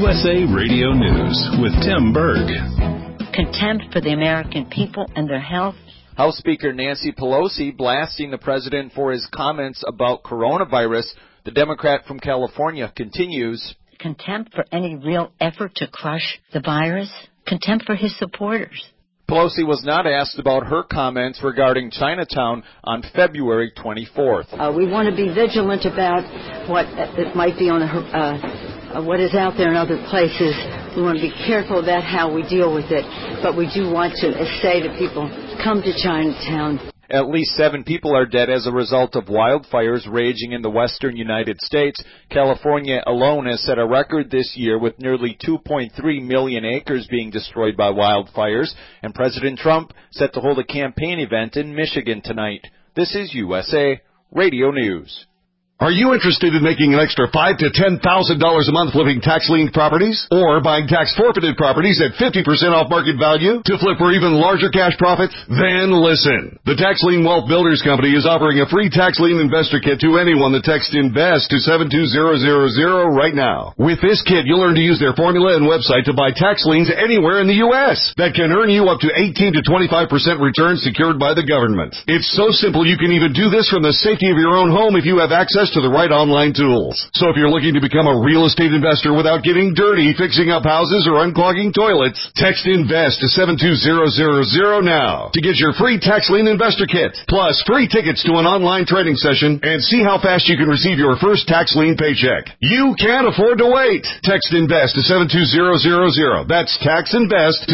USA Radio News with Tim Berg. Contempt for the American people and their health. House Speaker Nancy Pelosi blasting the president for his comments about coronavirus. The Democrat from California continues. Contempt for any real effort to crush the virus. Contempt for his supporters. Pelosi was not asked about her comments regarding Chinatown on February 24th. We want to be vigilant about what it might be on what is out there in other places. We want to be careful about how we deal with it, but we do want to say to people, come to Chinatown. At least 7 people are dead as a result of wildfires raging in the western United States. California alone has set a record this year with nearly 2.3 million acres being destroyed by wildfires, and President Trump set to hold a campaign event in Michigan tonight. This is USA Radio News. Are you interested in making an extra $5,000 to $10,000 a month flipping tax-lien properties? Or buying tax-forfeited properties at 50% off market value to flip for even larger cash profits? Then listen. The Tax Lien Wealth Builders Company is offering a free tax lien investor kit to anyone that texts INVEST to 72000 right now. With this kit, you'll learn to use their formula and website to buy tax liens anywhere in the U.S. that can earn you up to 18 to 25% returns secured by the government. It's so simple you can even do this from the safety of your own home if you have access to the right online tools. So if you're looking to become a real estate investor without getting dirty, fixing up houses, or unclogging toilets, text INVEST to 72000 now to get your free tax lien investor kit, plus free tickets to an online training session, and see how fast you can receive your first tax lien paycheck. You can't afford to wait. Text INVEST to 72000. That's tax INVEST to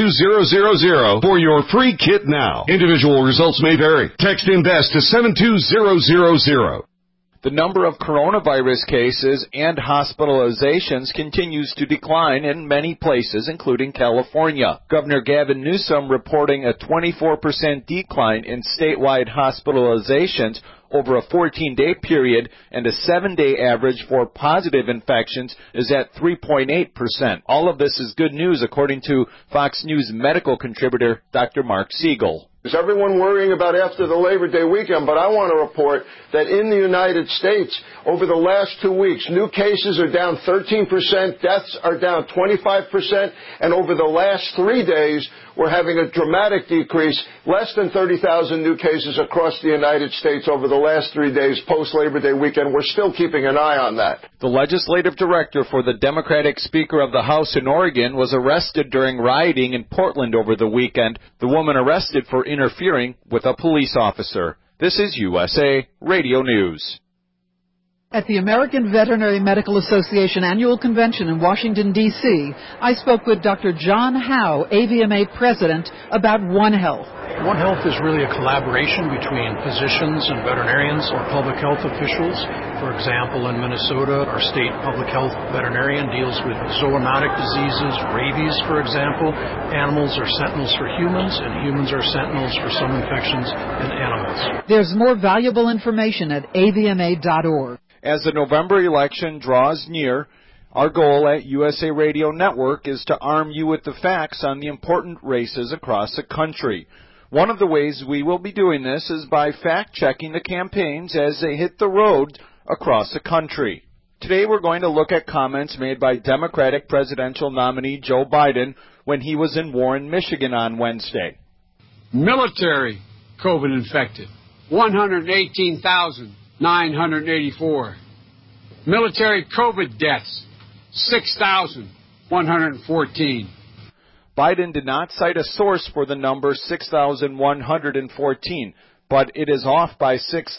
72000 for your free kit now. Individual results may vary. Text INVEST to 72000. The number of coronavirus cases and hospitalizations continues to decline in many places, including California. Governor Gavin Newsom reporting a 24% decline in statewide hospitalizations over a 14-day period, and a 7-day average for positive infections is at 3.8%. All of this is good news, according to Fox News medical contributor Dr. Mark Siegel. Is everyone worrying about after the Labor Day weekend? But I want to report that in the United States, over the last 2 weeks, new cases are down 13%, deaths are down 25%, and over the last 3 days, we're having a dramatic decrease, less than 30,000 new cases across the United States over the last 3 days post-Labor Day weekend. We're still keeping an eye on that. The legislative director for the Democratic Speaker of the House in Oregon was arrested during rioting in Portland over the weekend. The woman arrested for interfering with a police officer. This is USA Radio News. At the American Veterinary Medical Association Annual Convention in Washington, D.C., I spoke with Dr. John Howe, AVMA President, about One Health. One Health is really a collaboration between physicians and veterinarians or public health officials. For example, in Minnesota, our state public health veterinarian deals with zoonotic diseases, rabies, for example. Animals are sentinels for humans, and humans are sentinels for some infections in animals. There's more valuable information at avma.org. As the November election draws near, our goal at USA Radio Network is to arm you with the facts on the important races across the country. One of the ways we will be doing this is by fact-checking the campaigns as they hit the road across the country. Today we're going to look at comments made by Democratic presidential nominee Joe Biden when he was in Warren, Michigan on Wednesday. Military COVID infected, 118,984. Military COVID deaths, 6,114. Biden did not cite a source for the number 6,114, but it is off by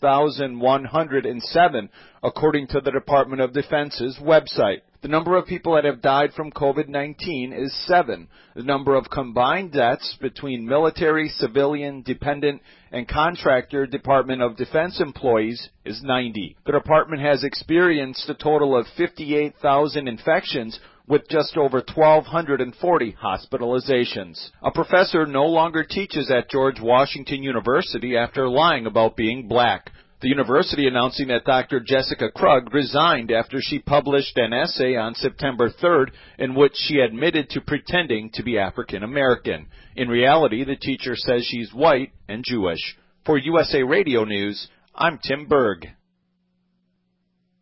6,107, according to the Department of Defense's website. The number of people that have died from COVID-19 is 7. The number of combined deaths between military, civilian, dependent, and contractor Department of Defense employees is 90. The department has experienced a total of 58,000 infections with just over 1,240 hospitalizations. A professor no longer teaches at George Washington University after lying about being black. The university announcing that Dr. Jessica Krug resigned after she published an essay on September 3rd in which she admitted to pretending to be African American. In reality, the teacher says she's white and Jewish. For USA Radio News, I'm Tim Berg.